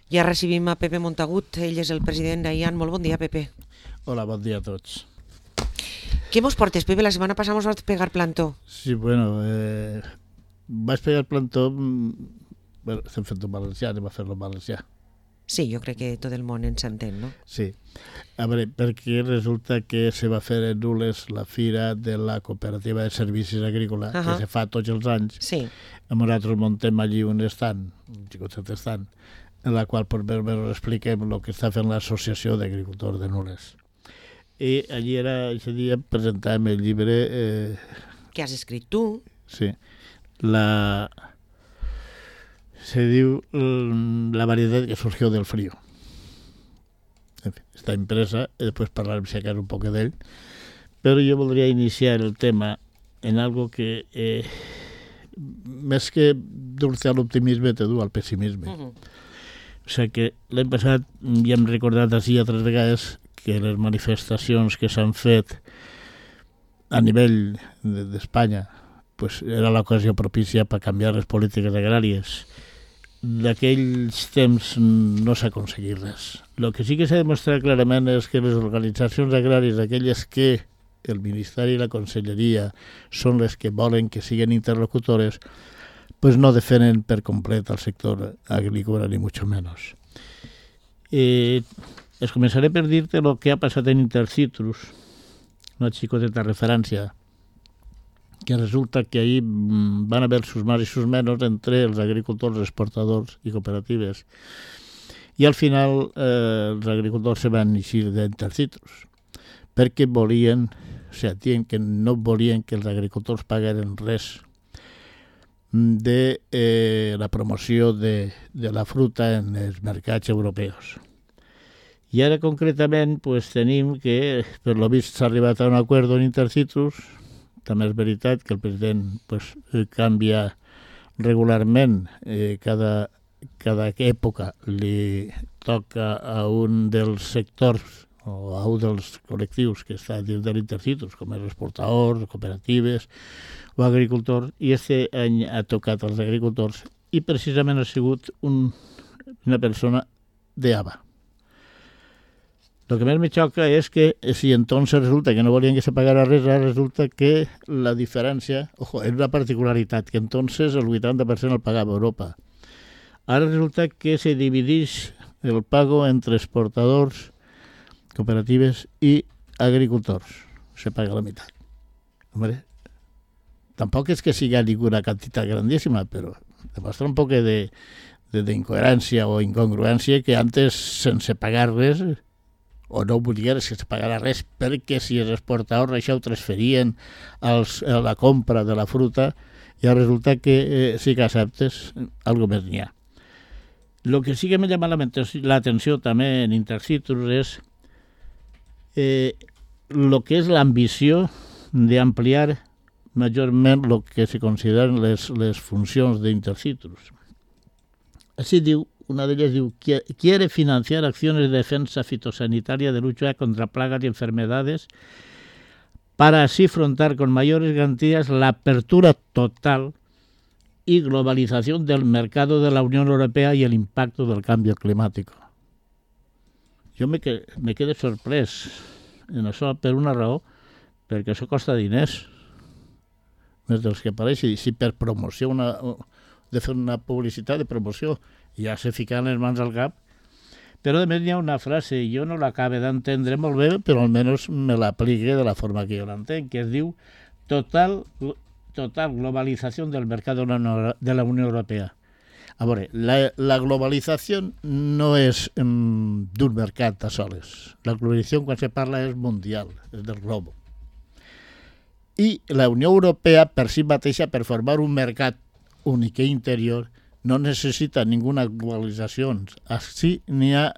Ja recibim a Pepe Montagut, ell és el president d'AIAN. Molt bon dia, Pepe. Hola, bon dia a tots. ¿Qué mos portes, Pepe? La semana pasada vas a pegar plantó. Sí, bueno, vaig pegar plantó, estem fent un valencià, anem a fer-lo en valencià. Sí, jo crec que tot el món ens entén, no? Sí, a veure, perquè resulta que se va fer en Nules la fira de la cooperativa de servicis agrícola, que se fa tots els anys. Sí. Nosaltres muntem allí un stand, un xicotet stand, en la qual per més expliquem el que està fent l'Associació d'Agricultors de Nules. I allí era, aquest dia, presentàvem el llibre... Que has escrit tu. Sí. Se diu La variedad que surgió del frío. En fi, està impresa, i després parlarem si acaso un poc d'ell. Però jo voldria iniciar el tema en algo que més que dur-te a l'optimisme te du al pessimisme. O sigui que l'any passat ja hem recordat així altres vegades que les manifestacions que s'han fet a nivell d'Espanya pues era l'ocasió propícia per canviar les polítiques agràries. D'aquells temps no s'ha aconseguit res. El que sí que s'ha demostrat clarament és que les organitzacions agràries, aquelles que el Ministeri i la Conselleria són les que volen que siguin interlocutores, pues no defenen per complet el sector agrícola, ni mucho menos. Es començaré per dir-te el que ha passat en Intercitrus, una xicoteta referència, que resulta que ahir van haver sus más i sus menos entre els agricultors, exportadors i cooperatives. I al final els agricultors se van eixir d'Intercitrus, perquè volien, o sigui, que no volien que els agricultors pagueren res de la promoció de la fruta en els mercats europeus. I ara concretament pues, tenim que, per lo vist, s'ha arribat a un acord en Intercitrus. També és veritat que el president pues, canvia regularment, cada època li toca a un dels sectors o a un dels col·lectius que està dins de l'Intercitrus, com els exportadors, cooperatives o agricultors, i aquest any ha tocat als agricultors i precisament ha sigut una persona d'ABA. El que més me xoca és que si entonces resulta que no volien que se pagara res, resulta que la diferència, ojo, és una particularitat, que entonces el 80% el pagava Europa. Ara resulta que se divideix el pago entre exportadors, cooperatives i agricultors. Se paga la meitat. Hombre, tampoc és que siga ninguna quantitat grandíssima, però demostra un poc d'incoherència o incongruència que antes, sense pagar res, o no volien que se pagara res, perquè si els exportadors això ho transferien a la compra de la fruta, ja resulta que sí que acceptes, algo més n'hi ha. El que sí que me llama l'atenció també en Intercitrus és el que és l'ambició d'ampliar majorment el que se consideren les funcions d'Intercitrus. Així diu, una d'elles diu, quiere financiar acciones de defensa fitosanitaria de lucha contra plagas y enfermedades para así afrontar con mayores garantías la apertura total y globalización del mercado de la Unión Europea y el impacto del cambio climático. Jo me quedé sorprès en això per una raó, perquè això costa diners, més dels que pareix, i si per promoció, de fer una publicitat de promoció, ja se fica les mans al cap. Però a més hi ha una frase, jo no l'acabe d'entendre molt bé, però almenys me l'aplique de la forma que jo l'entenc, que es diu total globalització del mercat de la Unió Europea. A veure, la globalització no és d'un mercat a soles. La globalització, quan se parla, és mundial, és del globo. I la Unió Europea, per si mateixa, per formar un mercat únic i interior, no necessita ninguna globalització. Així n'hi ha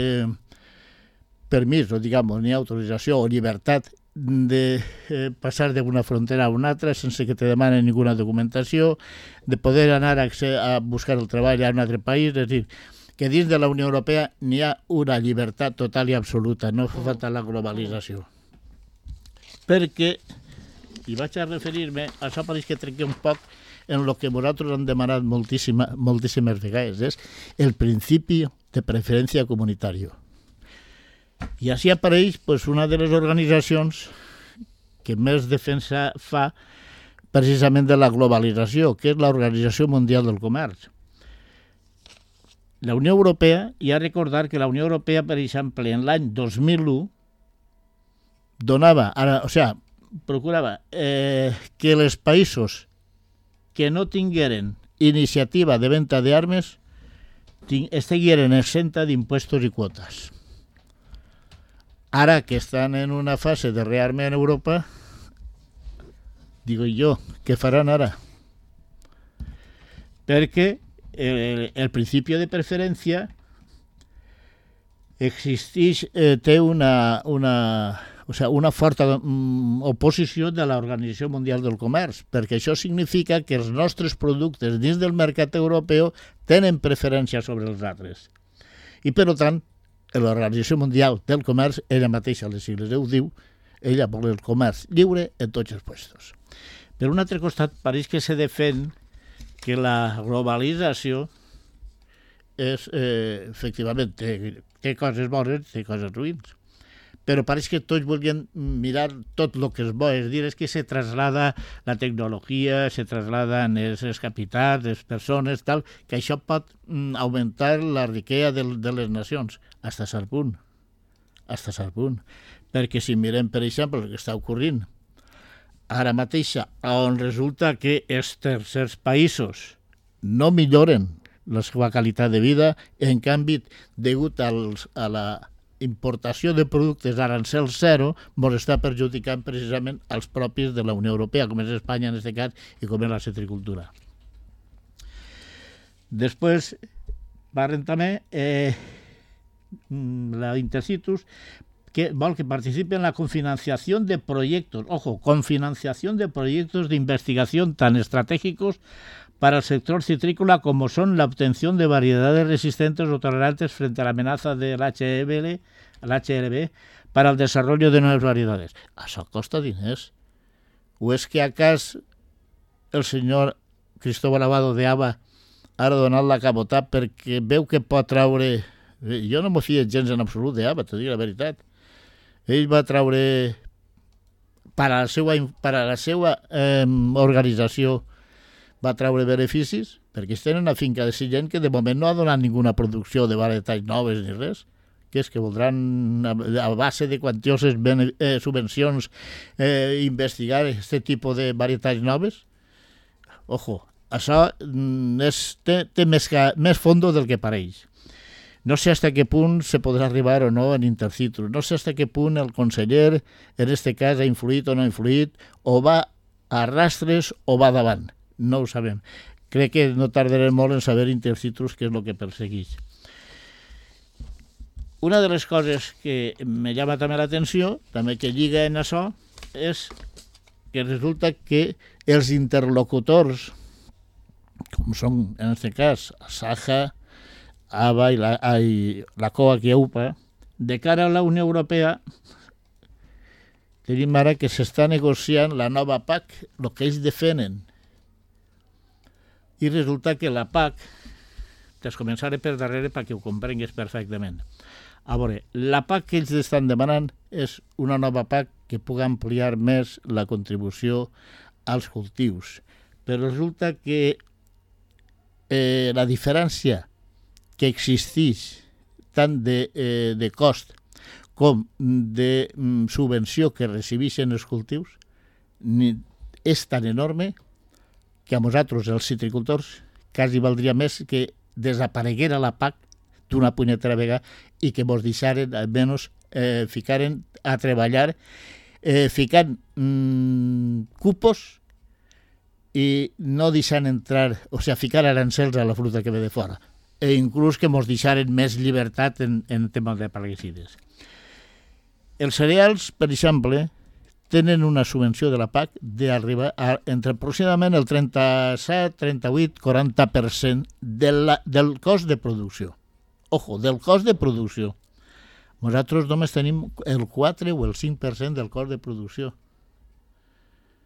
permís, n'hi ha autorització o llibertat de passar d'una frontera a una altra sense que te demanen ninguna documentació, de poder anar a buscar el treball a un altre país. És a dir, que dins de la Unió Europea n'hi ha una llibertat total i absoluta, no fa falta la globalització. Perquè, i vaig a referir-me, això pareix que trenqui un poc en el que nosaltres hem demanat moltíssimes vegades, és el principi de preferència comunitària. I així apareix pues, una de les organitzacions que més defensa fa precisament de la globalització, que és l'Organització Mundial del Comerç. La Unió Europea, hi ha a recordar que la Unió Europea, per exemple, en l'any 2001, procurava que els països que no tingueren iniciativa de venda d'armes estigueren exenta d'impuestos i quotes. Ara que estan en una fase de rearme en Europa, digo jo, què faran ara? Perquè el principi de preferència existeix, té una forta oposició de l'Organització Mundial del Comerç, perquè això significa que els nostres productes dins del mercat europeu tenen preferència sobre els altres. I, per tant, l'Organització Mundial del Comerç, ella mateixa, les sigles ho diu, ella vol el comerç lliure en tots els puestos. Per un altre costat, pareix que se defèn que la globalització és, efectivament, té coses bones, té coses ruïns. Però pareix que tots volien mirar tot el que és bo, és dir, és que se traslada la tecnologia, se trasladen els capitals, les persones, tal, que això pot augmentar la riquesa de les nacions, fins a cert punt. Fins a cert punt. Perquè si mirem, per exemple, el que està ocorrint ara mateixa, on resulta que els tercers països no milloren la seva qualitat de vida, en canvi, degut a la importació de productes arancel zero, ens està perjudicant precisament als propis de la Unió Europea, com és Espanya en aquest cas, i com és la citricultura. Després, parlen també la Intercitrus, que vol que participe en la cofinanciación de proyectos, cofinanciación de proyectos de investigación tan estratégicos para el sector citrícola como son la obtención de variedades resistentes o tolerantes frente a la amenaza del HLB para el desarrollo de nuevas variedades. Això costa diners. O és que acas el senyor Cristóbal Abado de Aba ha donat la cabotà perquè veu que pot traure... Jo no m'ho fio gens en absolut de Aba, t'ho dic la veritat. Ell va traure per a la seva organització va traure beneficis, perquè ells tenen una finca de Sillent que de moment no ha donat ninguna producció de varietats noves ni res, que és que voldran, a base de quantioses subvencions, investigar aquest tipus de varietats noves. Això té més fondo del que pareix. No sé hasta qué punt se podrà arribar o no en Intercitrus. No sé hasta qué punt el conseller, en aquest cas, ha influït o no ha influït, o va a rastres o va davant. No ho sabem. Crec que no tardarem molt en saber Intercitrus què és el que persegueix. Una de les coses que me llama també l'atenció, també que lliga en això, és que resulta que els interlocutors, com són en aquest cas Saja, ABA i la COAC i EUPA, de cara a la Unió Europea, tenim ara que s'està negociant la nova PAC, el que ells defenen. I resulta que la PAC, es començaré per darrere perquè ho comprengues perfectament. A veure, la PAC que ells estan demanant és una nova PAC que pugui ampliar més la contribució als cultius. Però resulta que la diferència que existeix tant de cost com de subvenció que recibeixen els cultius és tan enorme que a nosaltres, els citricultors, quasi valdria més que desapareguera la PAC d'una punyetera vegada i que ens deixaren, almenys, ficaren a treballar ficant cupos i no deixant entrar, ficar arancels a la fruta que ve de fora. E inclús que ens deixaren més llibertat en temes de plaguicides. Els cereals, per exemple, tenen una subvenció de la PAC d'arribar a entre aproximadament el 37, 38, 40% del cost de producció. Del cost de producció. Nosaltres només tenim el 4 o el 5% del cost de producció.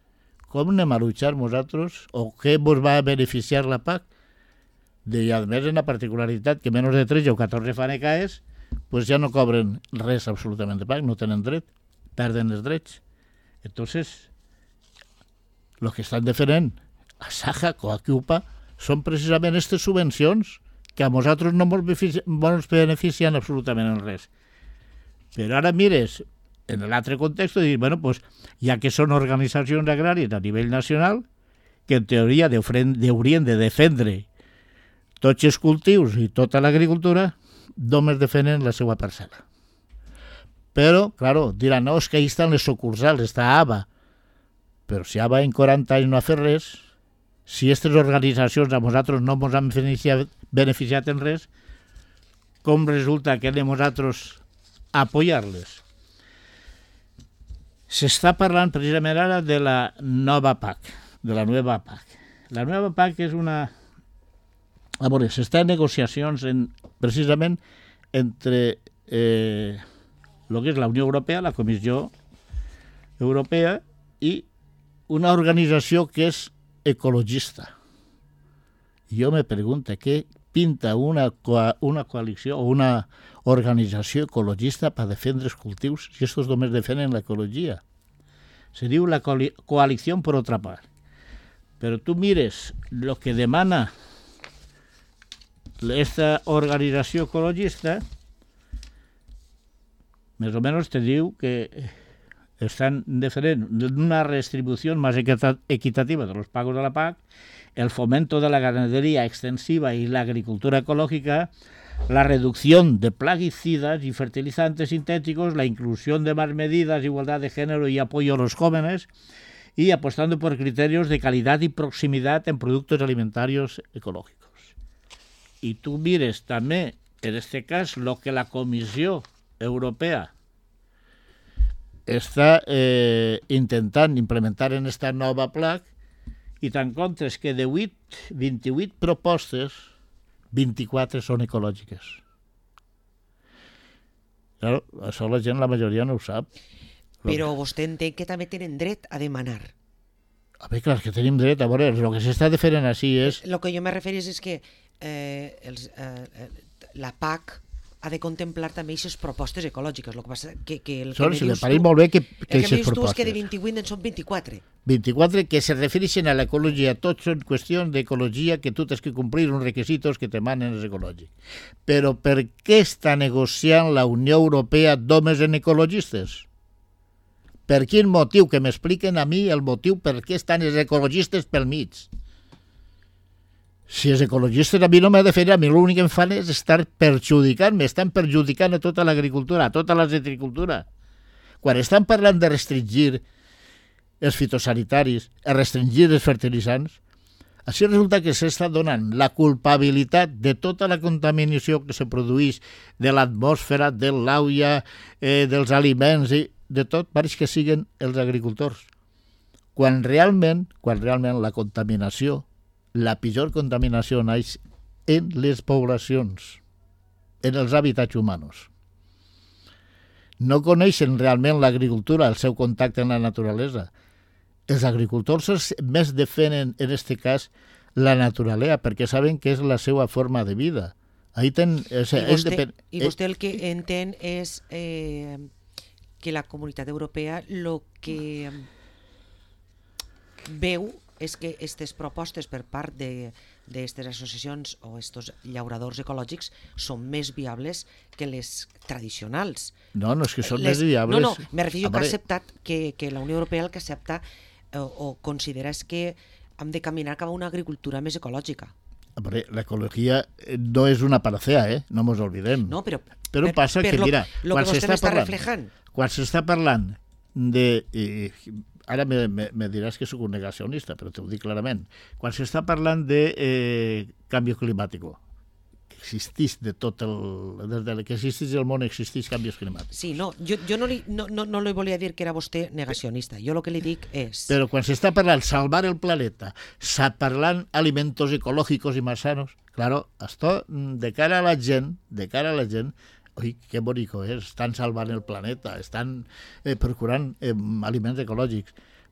com anem a luchar nosaltres o què ens va beneficiar la PAC? I a més en la particularitat que menys de 13 o 14 fanecaes pues ja no cobren res absolutament de PAC, no tenen dret, perden els drets. Entonces, el que estan defendent a Saja, Coacupa, són precisament aquestes subvencions que a nosaltres no ens beneficien absolutament en res. Però ara mires, en l'altre context, i dir, bueno, pues, ja que són organitzacions agràries a nivell nacional, que en teoria haurien de defendre tots els cultius i tota l'agricultura, només defenen la seva parcel·la. Però, claro, diran, no, és que ahí estan les sucursals, està ABA. Però si ABA en 40 anys no ha fet res, si aquestes organitzacions a nosaltres no ens han beneficiat en res, com resulta que anem nosaltres a apoyar-les? S'està parlant precisament ara de la nova PAC, de la nova PAC. La nova PAC és una... A veure, s'està en negociacions precisament entre el que és la Unió Europea, la Comissió Europea, i una organització que és ecologista. Jo me pregunto, què pinta una coalició o una organització ecologista per defendre els cultius si estos només defenen l'ecologia? Se diu la coalició per otra part. Però tu mires el que demana esta organització ecologista, més o menys te diu que están defendiendo una redistribución más equitativa de los pagos de la PAC, el fomento de la ganadería extensiva y la agricultura ecológica, la reducción de plaguicidas y fertilizantes sintéticos, la inclusión de más medidas, igualdad de género y apoyo a los jóvenes, y apostando por criterios de calidad y proximidad en productos alimentarios ecológicos. Y tú mires también, en este caso, lo que la Comisión Europea està intentant implementar en esta nova PAC i te'n comptes que de 28 propostes, 24 són ecològiques. Claro, això la gent, la majoria no ho sap. Però vostè entén que també tenen dret a demanar. A veure, clar, que tenim dret. A veure, el que s'està defendent així és... El que jo me referís és que la PAC ha de contemplar també aquestes propostes ecològiques. El que passa que el que me dius tu, molt bé que aquestes propostes. És que de 28 en són 24. 24 que se refereixen a l'ecologia. Tots són qüestions d'ecologia que tu tens que complir uns requisitos que te manen els ecològics. Però per què està negociant la Unió Europea només en ecologistes? Per quin motiu? Que m'expliquen a mi el motiu per què estan els ecologistes pel mig. Si els ecologistes a mi no m'ha de fer, a mi l'únic que em fan és estar perjudicant, m'estan perjudicant a tota l'agricultura, a tota la citricultura. Quan estan parlant de restringir els fitosanitaris, a restringir els fertilitzants, així resulta que s'està donant la culpabilitat de tota la contaminació que se produeix de l'atmosfera, de l'aigua, dels aliments i de tot, pareix que siguin els agricultors. Quan realment la contaminació, la pitjor contaminació naix en les poblacions, en els hàbitats humans. No coneixen realment l'agricultura, el seu contacte amb la naturalesa. Els agricultors més defenen, en aquest cas, la naturalesa, perquè saben que és la seva forma de vida. I vostè el que entén és que la Comunitat Europea el que veu és que aquestes propostes per part d'aquestes associacions o aquests llauradors ecològics són més viables que les tradicionals. No és que són més viables. No, me refereixo que ha acceptat que la Unió Europea el que accepta o considera és que hem de caminar cap a una agricultura més ecològica. L'ecologia no és una panacea, no ens olvidem. No, però passa que, mira, quan s'està parlant de... Ara me diràs que soc un negacionista, però t'ho dic clarament. Quan s'està parlant de canvi climàtic, que existeix des que existeix el món existeix canvis climàtics. Sí, no, jo no li volia dir que era vostè negacionista. Jo el que li dic és... Però quan s'està parlant salvar el planeta, parlant alimentos ecològicos i más sanos, claro, esto de cara a la gent, oi, que bonico és, estan salvant el planeta, estan procurant aliments ecològics,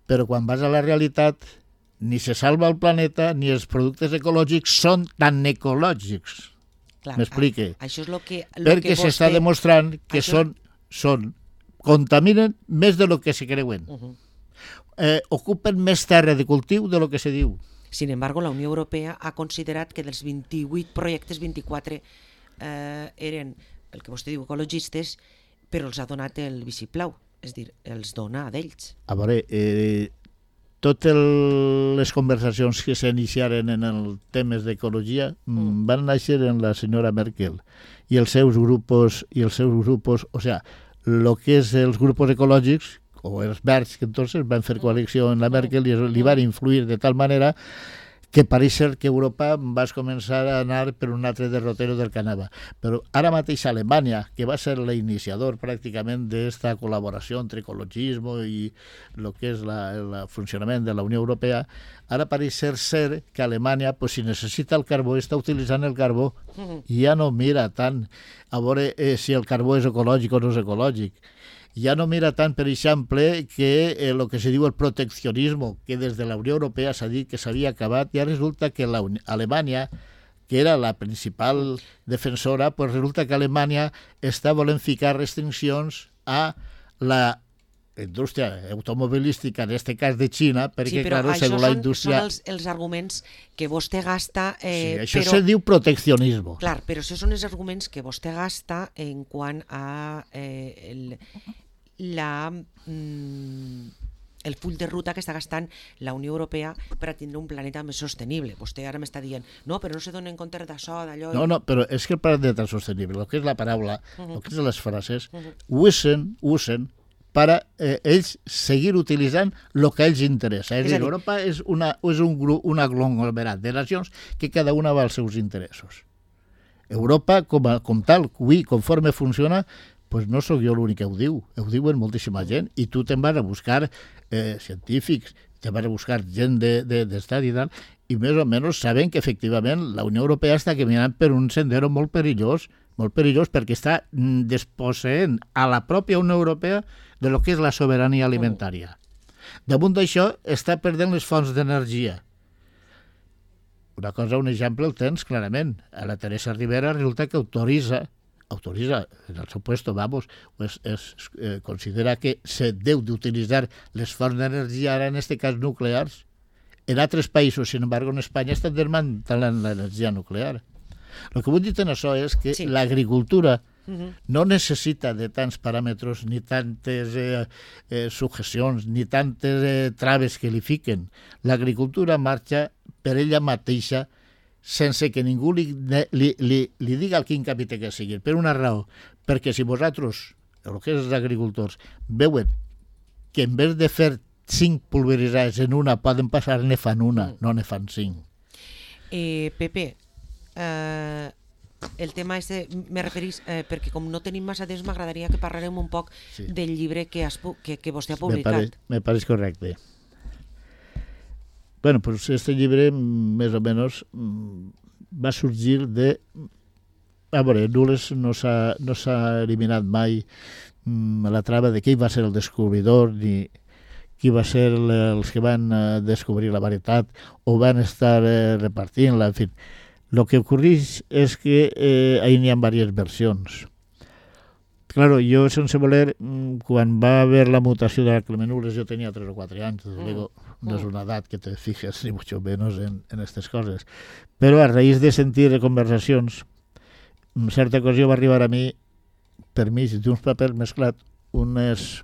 però quan vas a la realitat ni se salva el planeta ni els productes ecològics són tan ecològics. M'explique. Això és el que perquè s'està demostrant que contaminen més de lo que se creuen. Ocupen més terra de cultiu de lo que se diu. Sin embargo, la Unió Europea ha considerat que dels 28 projectes, 24 eren, el que vostè diu, ecologistes, però els ha donat el vistiplau, és a dir, els dona a d'ells. A veure, totes les conversacions que s'iniciaren en els temes d'ecologia van néixer en la senyora Merkel i els seus grupos, o sea, lo que és els grupos ecològics, o els verds, que entonces van fer coalició en la Merkel i li van influir de tal manera que pareix ser que Europa va començar a anar per un altre derrotero del que anava. Però ara mateix Alemanya, que va ser l'iniciador pràcticament d'esta col·laboració entre ecologisme i el que és el funcionament de la Unió Europea, ara pareix ser que Alemanya, pues, si necessita el carbó, està utilitzant el carbó i ja no mira tant a veure si el carbó és ecològic o no és ecològic. Ja no mira tant, per exemple, que el que se diu el proteccionisme, que des de la Unió Europea s'ha dit que s'havia acabat, i ara resulta que Alemanya, que era la principal defensora, pues resulta que Alemanya està volent ficar restriccions a la indústria automobilística, en aquest cas de Xina, perquè, sí, clar, segons la indústria... Són els arguments que vostè gasta... sí, això se diu proteccionisme. Clar, però això són els arguments que vostè gasta en quant a el full de ruta que està gastant la Unió Europea per a tindre un planeta més sostenible. Vostè ara m'està dient, no, però no se donen compte d'això, d'allò... No, però és que el planeta sostenible, el que és la paraula, el que és les frases, usen per a ells seguir utilitzant el que a ells interessa. És a dir, Europa és un aglomerat de nacions que cada una va als seus interessos. Europa, com tal, conforme funciona, pues no sóc jo l'únic que ho diuen moltíssima gent, i tu te'n vas a buscar científics, te'n vas a buscar gent d'estat i tal, i més o menys saben que efectivament la Unió Europea està caminant per un sendero molt perillós perquè està desposseint a la pròpia Unió Europea de lo que és la sobirania alimentària. Damunt d'això està perdent les fonts d'energia. Una cosa, un exemple el tens clarament. A la Teresa Rivera resulta que autoritza, en el seu puesto, considera que se deu d'utilitzar les fonts d'energia, ara en aquest cas nuclears. En altres països, sin embargo, en Espanya estan desmantellant l'energia nuclear. El que vull dir en això és que l'agricultura no necessita de tants paràmetres, ni tantes sujecions, ni tantes traves que li fiquen. L'agricultura marxa per ella mateixa sense que ningú li diga el quin camí té que seguir. Per una raó, perquè si vosaltres, el que és els agricultors, veuen que en vez de fer 5 pulveritzades en una poden passar, ne fan una, no ne fan 5. Pepe, el tema me referís, perquè com no tenim massa temps, m'agradaria que parlarem un poc del llibre que vostè ha publicat. Me pareix correcte. Bueno, pues este llibre, més o menys, va sorgir de... A veure, Nules no s'ha eliminat mai la trava de qui va ser el descobridor, ni qui va ser els que van descobrir la varietat o van estar repartint-la, en fi. Lo que ocorreix és que ahí n'hi ha diverses versions. Claro, jo, sense voler, quan va haver la mutació de la Clemenules, jo tenia 3 o 4 anys, luego no és una edat que te fijes, ni mucho menos en aquestes coses. Però a raïs de sentir conversacions, en certa ocasió va arribar a mi, per mig d'uns papers mesclats, un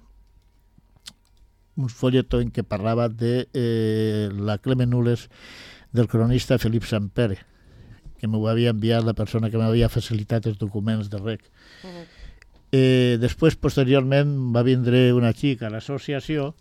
folletó en què parlava de la Clemenules del cronista Felip Sampere, que m'ho havia enviat la persona que m'havia facilitat els documents de REC. Després, posteriorment, va vindre una xica a l'associació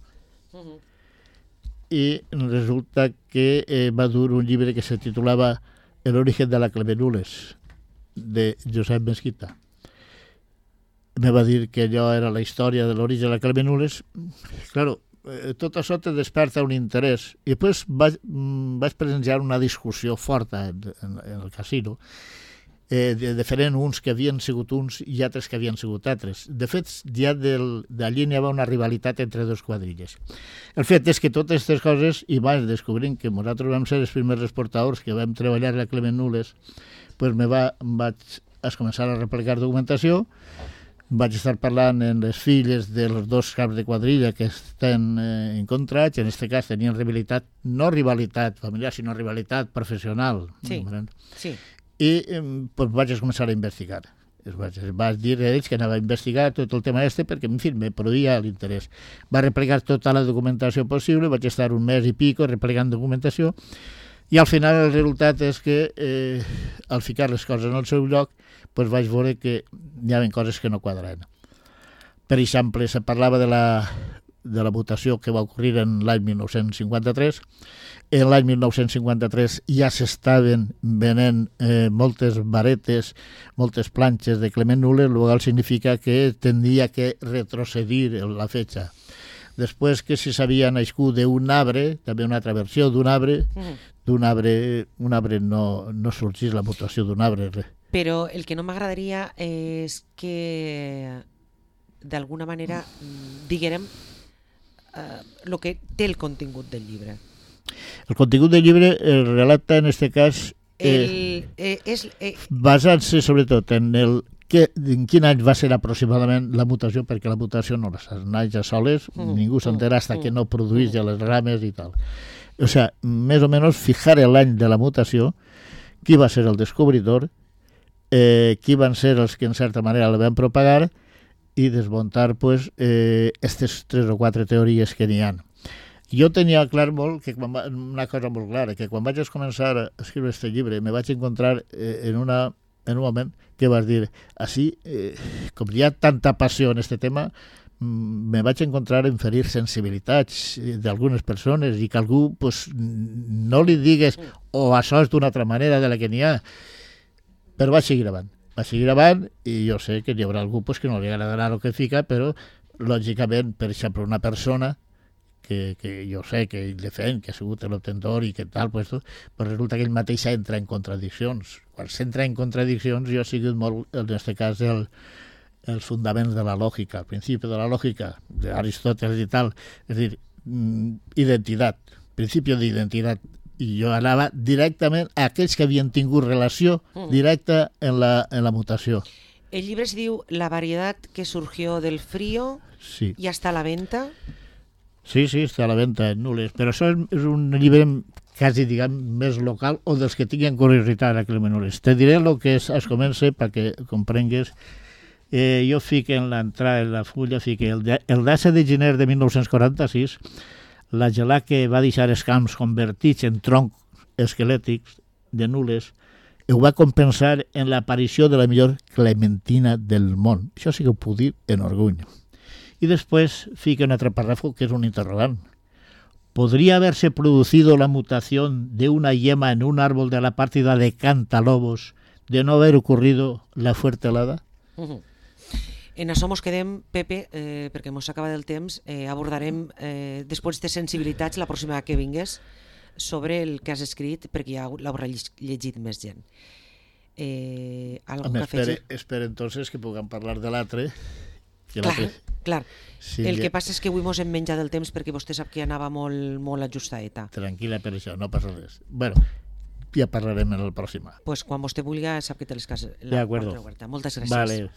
i resulta que va dur un llibre que se titulava El origen de la Clemenules, de Josep Mesquita. Me va dir que allò era la història de l'origen de la Clemenules. Claro, tot això te desperta un interès. I després vaig presenciar una discussió forta en el casino diferent uns que havien sigut uns i altres que havien sigut altres. De fet, ja d'allí n'hi havia una rivalitat entre dos quadrilles. El fet és que totes aquestes coses, i vaig descobrint que nosaltres vam ser els primers exportadors que vam treballar a Clement Nules, pues vaig començar a replicar documentació, vaig estar parlant amb les filles dels dos caps de quadrilla que estan encontrats, en aquest cas tenien rivalitat, no rivalitat familiar, sinó rivalitat professional. Sí, sí. I pues, vaig començar a investigar. Vaig dir a ells que anava a investigar tot el tema perquè, en fi, me produïa l'interès. Va replicar tota la documentació possible, vaig estar un mes i pico replicant documentació, i al final el resultat és que al ficar les coses en el seu lloc pues vaig veure que hi havia coses que no quadraven. Per exemple, se parlava de la votació que va ocorrir en l'any 1953. En l'any 1953 ja s'estaven venent moltes varetes, moltes planxes de Clement Nules, el qual significa que tendria que retrocedir la fetxa. Després que si s'havia nascut d'un arbre, també una altra versió d'un arbre, un arbre no sorgís la votació d'un arbre. Però el que no m'agradaria és que d'alguna manera diguérem el que té el contingut del llibre. El contingut del llibre relata en aquest cas basant-se sobretot en quin any va ser aproximadament la mutació, perquè la mutació no les naix a soles, ningú s'entera fins que no produeix ja les rames i tal. O sigui, més o menys fijar l'any de la mutació, qui va ser el descobridor, qui van ser els que en certa manera la van propagar i desmuntar aquestes 3 o 4 teories que n'hi ha. Jo tenia clar molt una cosa molt clara, que quan vaig començar a escriure aquest llibre me vaig encontrar en un moment que vas dir, així, com hi ha tanta passió en aquest tema, me vaig encontrar en ferir sensibilitats d'algunes persones i que algú no li digues això és d'una altra manera de la que n'hi ha. Però vaig seguir avant i jo sé que hi haurà algú que no li agradarà el que fica, però lògicament, per exemple, una persona que jo sé que ell defèn, que ha sigut l'obtentor i que tal, però resulta que ell mateix entra en contradiccions. Quan s'entra en contradiccions, jo he sigut molt, en aquest cas, els fundaments de la lògica, el principi de la lògica d'Aristòteles i tal, és a dir, identitat, principi d'identitat. I jo anava directament a aquells que havien tingut relació directa en la mutació. El llibre es diu La variedad que surgió del frío. Sí. ¿Ya está a la venta? Sí, està a la venta en Nules, però això és un llibre quasi, diguem, més local o dels que tinguin curiositat a Clement Nules. Te diré el que es comença perquè comprengues. Jo fico en l'entrada, en la fulla, el 10 de gener de 1946, la gelada que va deixar els camps convertits en troncs esquelètics de Nules ho va compensar en l'aparició de la millor clementina del món. Això sí que ho puc dir en orgull. I després fica un altre párrafo que és un interrogant. ¿Podría haberse producido la mutación de una yema en un árbol de la partida de Cantalobos de no haber ocurrido la fuerte helada? En això mos quedem, Pepe, perquè mos acaba el temps, abordarem després de sensibilitats la pròxima que vingues sobre el que has escrit, perquè ja l'haurà llegit més gent. Espera entonces que puguem parlar de l'altre. Clar. Sí, el que passa és que avui mos hem menjat el temps perquè vostè sap que anava molt ajustadeta. Tranquil·la per això, no passa res. Bueno, ja parlarem en el pròxim. Pues quan vostè vulgui sap que té les cases. De acuerdo. Moltes gràcies. Vale.